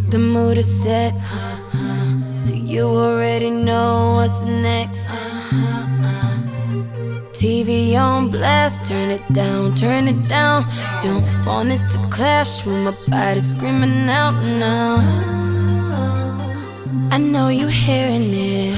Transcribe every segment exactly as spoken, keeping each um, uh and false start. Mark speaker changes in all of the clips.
Speaker 1: The mood is set, so you already know what's next. T V on blast, turn it down, turn it down. Don't want it to clash with my body screaming out now. I know you hearing it.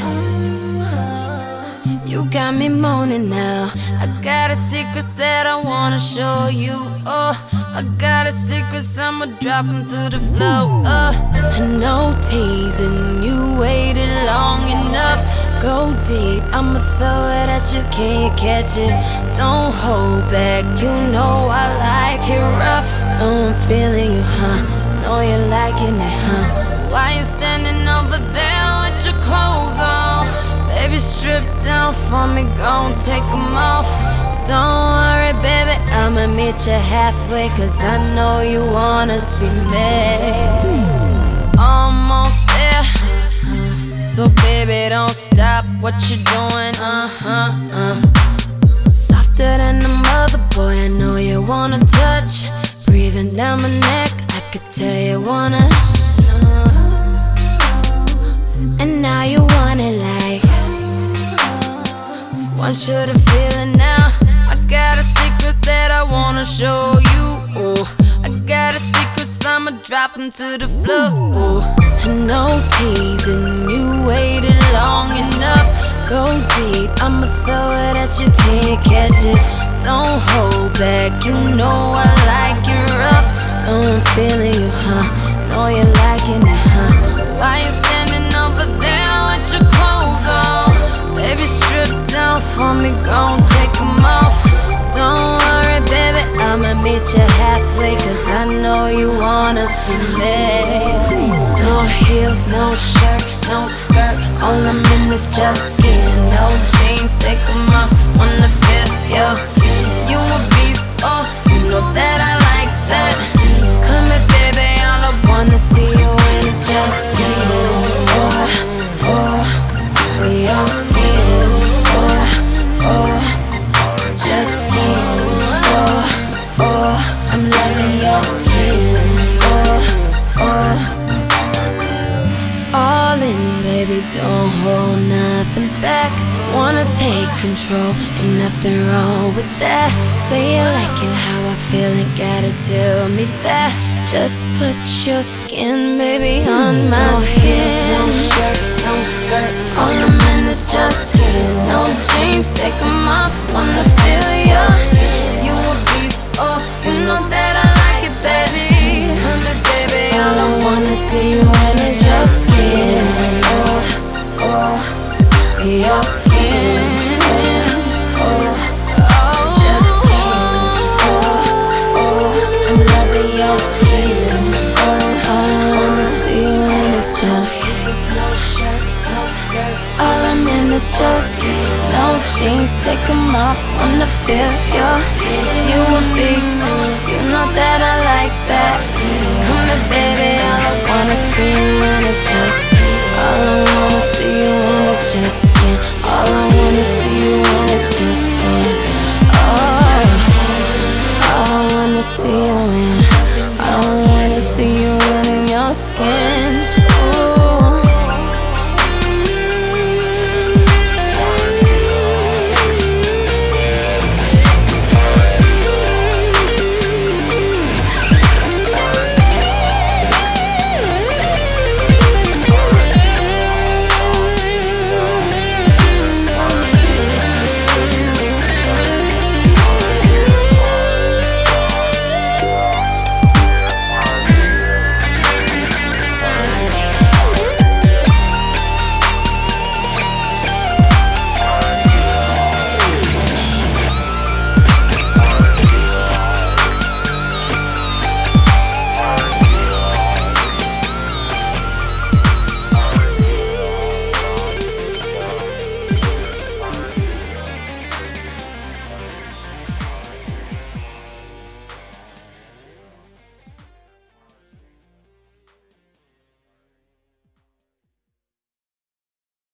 Speaker 1: You got me moaning now. I got a secret that I wanna show you. Oh, I got a secret, so I'ma drop 'em to the floor. Oh, I know teasing you waited long enough. Go deep, I'ma throw it at you, can you catch it? Don't hold back, you know I like it rough. Know I'm feeling you, huh? Know you're liking it, huh? So why you standing over there with your clothes on? Baby, strip down for me, gon' take 'em off. Don't worry, baby, I'ma meet you halfway, cause I know you wanna see me. Almost there, so baby, don't stop what you're doing, uh-huh, uh Softer than a mother, boy, I know you wanna touch. Breathing down my neck, I could tell you wanna And now you want it like Want you to feel it now. I got a secret that I wanna show you. Oh, I got a secret, so I'ma drop 'em to the floor. Oh, I know teasing you waited long enough. Go deep, I'ma throw it at you, can you catch it? Don't hold back, you know I like it rough. Know I'm feeling you, huh? Know you're liking it, huh? So why you standing over there with your clothes on? Baby, strip down for me, gon' take 'em off. Don't worry, baby, I'ma meet you halfway, cause I know you wanna see me. No heels, no shirt, no skirt, all I'm in is just skin. No jeans, take 'em off, wanna feel your skin. You a beast, oh, you know that I like that. Come here, baby, all I wanna see you in is just skin. Oh, oh, your skin. Oh, oh, just skin. Oh, oh, I'm loving your skin. Oh, oh, all in, baby, don't hold nothing back. Wanna take control, ain't nothing wrong with that. Say you liking how I feel and gotta tell me that. Just put your skin, baby, on my skin. No shirt, no skirt, all I'm in is just skin. No jeans, take 'em off, wanna feel your skin. You a beast, oh, you know that I like it, baby. Come here, baby, all I wanna see you in is your skin. Oh, oh, your skin. Oh, oh, just skin. Oh, oh, I'm loving your skin. Oh, all I wanna see you in is just no shirt, no skirt. All I'm in is just no jeans, take 'em off, wanna feel your skin. You a beast, you know that I like that. Come here, baby, all I wanna see you in is just all I wanna see you in is just skin. All I wanna see you in is just skin. Oh, all I wanna see you in, I don't wanna see you in your skin.